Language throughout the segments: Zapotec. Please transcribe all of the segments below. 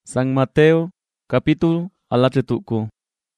San Mateo, capítulo alachetuco.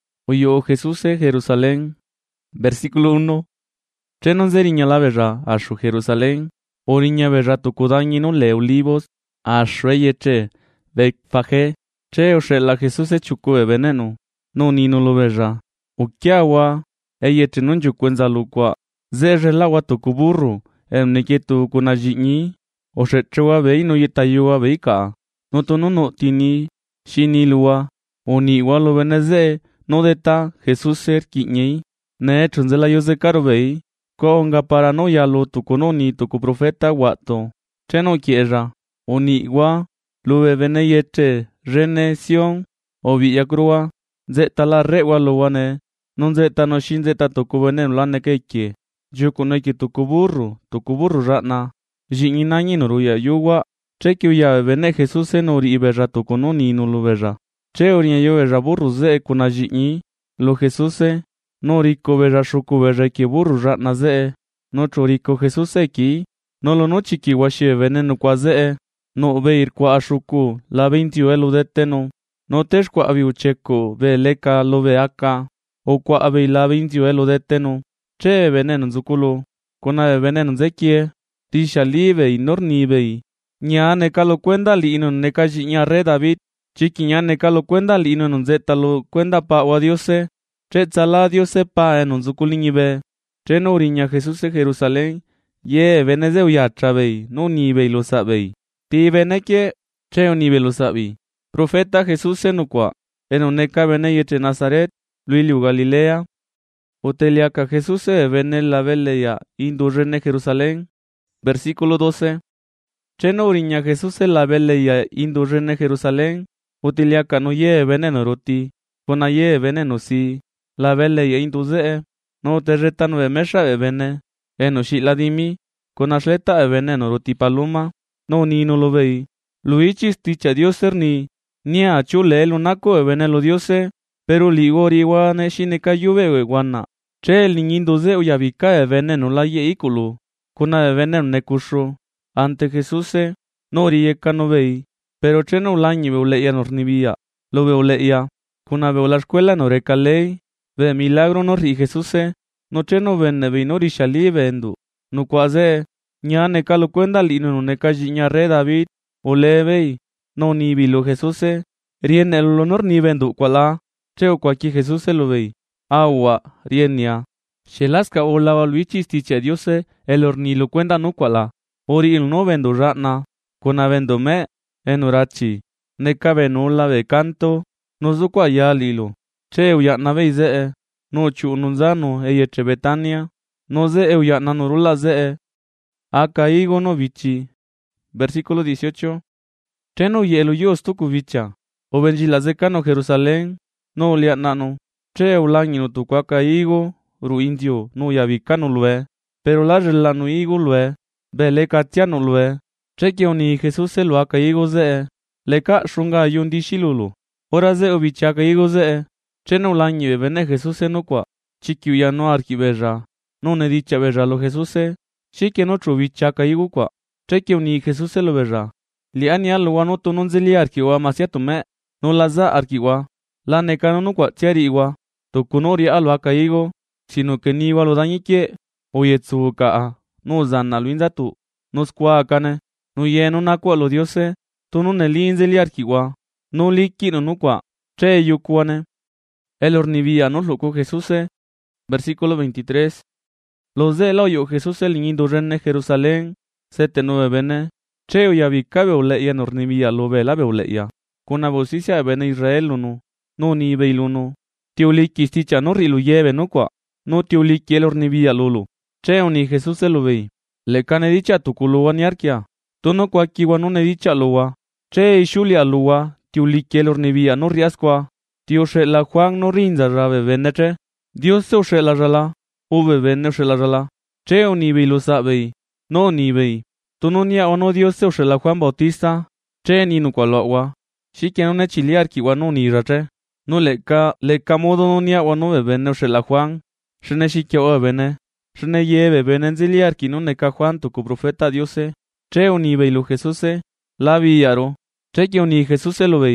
Oyo Jesús Jerusalén, versículo 1. Chenon zeriña la verra ashu Jerusalén, oriña verra tucudañino le olivos, ashreyeche, vekfaje, che oshela Jesús chukue veneno, no nino lo verra. Ukiawa, eyeche non chukwenza lukwa, zerrelawa tukuburru, emneketu kunajini, oshechewa veino yetayua veika. No tono no tini, shinilua, oniwa lo veneze, no deta, Jesús kiñei, ne chunzela yose karobei, konga paranoia lo tukononi tuku profeta wato, cheno quiera, oniwa, lo veneyete, rene sion, o villagrua, zeta la rewa lo wane, non zeta no shin zeta tuku venen lane keike, yukuneki tukuburru ratna, jininañi noruya yuwa, Cheki uya vene Jesús nori iberra tokononi no lo verra. Che oriña yo verra burru ze kunajini, lo Jesús nori ko verra shuku verra ki burru ratna ze, no choriko Jesús ki, no lo no chiki washi veneno kwa ze, no veir kwa ashuku, la 20 elu deteno, no tesh kwa avi ucheko, ve leka lo ve aka, o kwa avi la 20 elu deteno, che veneno nzukulo, kuna veneno zekie, tisha live y nornive. Nya neka lo cuenda lino neka jiña re David, chiquiña neka lo cuenda lino nzeta lo cuenda pa wa Diose, che tzala Diose pa en unzukuliñibe, che no uriña Jesús Jerusalén, ye veneze uya trabei, no nibe lo sabei, ti veneke, che onibe lo sabi. Profeta Jesús enukwa, en neka vene yeche Nazaret, Luiliu Galilea, oteliaka Jesús vene la veleya, indurrene Jerusalén, versículo 12. Cheno uriña Jesús la veleya indurrene Jerusalén, utiliaka no ye veneno roti, kona ye veneno si, la veleya induze, no te retano de mesha vene, eno shiladimi, kona shleta veneno roti paloma, no ni no lo vei. Luichis ticha Dios ni a chule lunako venelo Diose, pero ligori wane shineka yuve guana. Che el niñinduze uyabika veneno la ye ikulu, kona veneno nekushu. Ante Jesús no rieka no vei, pero cheno ulañi veuleia nornivia, lo veuleia, kuna veo la escuela no recalei, ve milagro no ri Jesús, no cheno venne vei no rishali vendu, no quase, ña neka lo cuenda lino no neka jiña re David, o le vei, no ni vilo Jesús, rien el honor ni vendu quala, cheo quaki Jesús lo vei, agua, rienia, shelaska o lava luichis tiche Dios, el horni lo cuenda no quala. Ori il no vendo ratna, kuna vendo me, enorachi, neka venula ve canto, no zukwa ya lilo, che uyatna vei no chu nunzano eyeche Betania, no ze uyatna norula aka igo no vichi. Versículo 18. Cheno yelu yos tuku vicha, o benjila no Jerusalén, no uliatnano, che ulangi no tuku aka igo, ru indio, no yavikano lue, pero la relano igo lue. Bele katiano lue, cheke oni Jesús lo aka igo leka shunga yundi shilulu, ora ubichaka igo cheno lañi vene Jesús no kwa, chiki uya no arkiberra, no ne dicha berra lo Jesús, chike no chubichaka igo kwa, cheke oni Jesús lo berra, liani al wano to non zeli arkiwa masiato me, no laza arkiwa, la nekano no kwa tiari iwa, to kunori al aka igo, sino que ni walo dañike, oyetsu kaa. No zanna luinza tu, no squa akane, no yeno nakwa lo Diose, tu no nelinze li arkiwa, no liki no nukwa, che yukuane. El hornivía no loco Jesús, versículo 23. Los de lo yo Jesús el niño renne Jerusalén, 7-9 bene, che uyabika beuleia en hornivía lo vela beuleia, con abosicia bene Israel uno, no ni beiluno, tiuliki sticha no riluyeve nukwa, no tiuliki el hornivía lulu. Che oni Jesús lo vei, le cane dicha tu kuluwa niarkia, tu no kwakiwa no ne dicha luwa, che ishulia luwa, tiulikiel ornivia no riasqua, tio la Juan no rinza rabe veneche, Dios se la rala, ube vene la rala, che oni vei lo sabei, no ni vei, tu no nia ono Dios se la Juan Bautista, che ni no kwalwa, shike no ne chiliar kiwa no ni rache, no leka modo no nia ono vene la Juan, shene shike o vene. Shne yeve benenziliar kino neka Juan tuku profeta Diose, che oni vei lo Jesús, la villaro, che que oni Jesús lo vei,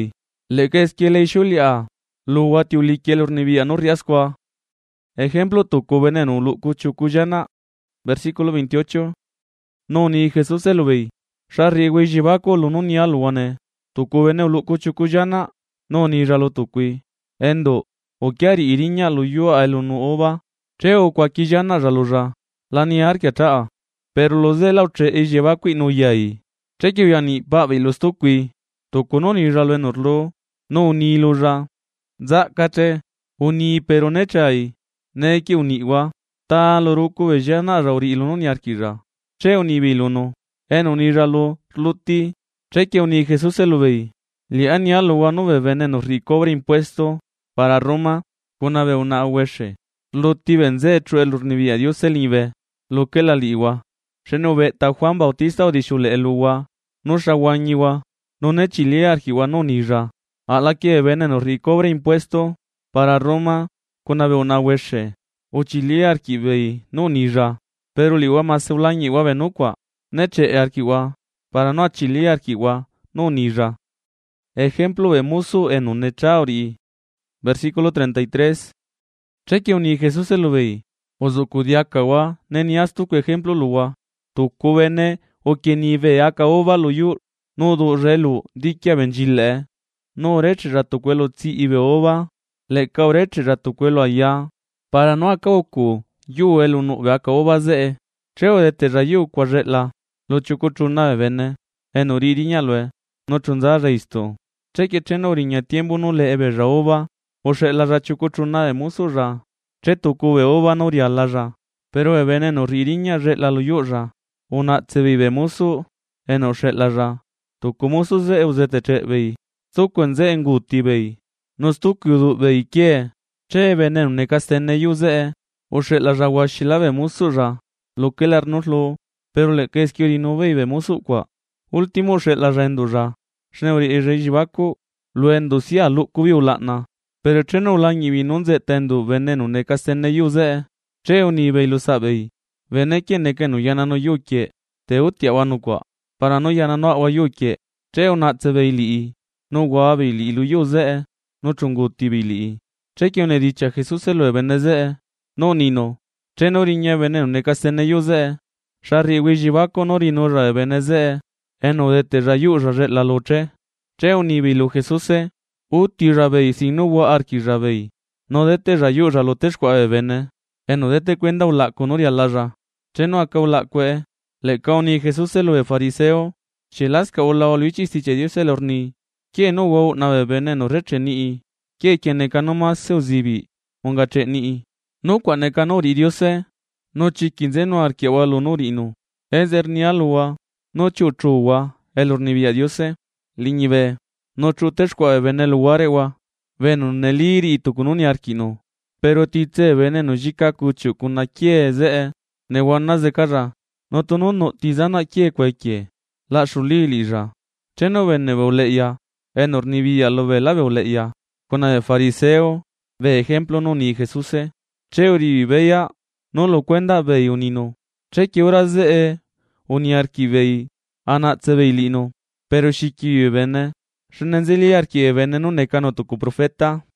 Le que es que le shulia, luwa tiuli kiel ornivia no riasqua. Ejemplo tuku veneno luku chukuyana. Versículo 28. No ni Jesús el vei. Shari we jibako lununi aluane. Tuku veneno luku chukuyana. No ni ralo tukui. Endo. Okiari iriña luyo a elunu oba. Cheo kwakiyana ralura. Lani arkiataa. Pero los de la utre e jibakui no yai. Cheki yani babi los tukui. Tuku no ni ralo enorlo. No ni lura. Za kate. Uni pero nechai. Neki uniwa. Ta loruku vejana rauri iluno ni arkira. Che uni biluno. En uni ralo luti. Cheki uni Jesús el vei. Li ania lo wano bebene nos recobre impuesto. Para Roma. Kuna ve una ueshe. Luti benze tru el urnivia Dios el nive. Lo que la liwa. Sheno ve ta Juan Bautista odishule eluwa. No shawanyiwa. No ne chile arjiwa no nira. Ala que bebene nos recobre impuesto. Para Roma. Kuna ve una ueshe. Uchili arquivei, no nira. Pero liwa maseulanyi wa venukwa. Neche arquiwa. Para no achili arquiwa, no nira. Ejemplo vemusu en un nechauri. Versículo 33. Cheque uni Jesús el vei. Ozukudiakawa, nenias tu ejemplo luwa. Tu kubene, o quien ibe akaoba luyu. No du relu, dikia benjile. No reche ratukuelo tsi ibe oba. Le kaureche ratukuelo allá. Para no akauku, yu el unu ve akaoba ze. Cheo de terrayu kwa retla. Lo chukuchuna bebene. En uririñalwe. No chunza reisto. Cheque cheno uriña tiempo no le ebe raoba. O la rachukuchuna de musura. Che tuku oba no rialara. Pero bebene no ririña retla lo yura. Una tse vive musu. En o retlara. Tuku musu ze uzete che vei. Tuku en ze enguti vei. Nos tuku du vei kie. Che veneno ne castene yuze. Ushe la rawashila ve musura. Lo que la arnoslo. Pero le que es que no ve musukwa. Último she la rendura. Shneuri rejibaku. Lo enducia lu kubiulatna. Pero che no langi vinunze tendu veneno ne castene yuze. Che uni ve lo sabe. Veneke ne que no yana no yuke. Te utia wanukwa. Para no yana no wa yuke. Che una tsebeli. No guabili lu yuze. No chunguti bili. Cheque une dicha Jesús se lo beneze. No nino. Che no riñe veneno ne castene yuze. Shari wijibako no rino ra beneze. Eno de te rayu ra la loche. Che unibilu Jesús se. Uti rabei sinu wa arki rabei. No de te rayu ra lo teshkwa bene. Eno de te cuenda ula konoria lara. Che no aka ula kwe. Le kauni Jesús se lo fariseo. Chilaska ula oluichi si che Dios el horni. Kie no wo na bebene no reche ni. Kie neka no más se uzibi, ongache ni. No kwa neka no ridiose, no chikinze no arquewa lo no rino. Ezer ni alua, no chuchuwa, el ornivia diose, liñive, no chuteshkwa bene luarewa, veno neliri tukununi arquino. Pero titze bene no jika kuchu kuna kie ze, ne wana zekara, no tono no tizana kie kweke, la shulili ja. Cheno bene veuleya, en ornivia lo vela veuleya. Con el fariseo, ve ejemplo no ni Jesús, che ori veya, no lo cuenta vei unino, che que horas de uni arki vei, ana tse vei lino, pero shiki bene, shenenzili arki bene no necano tuku profeta,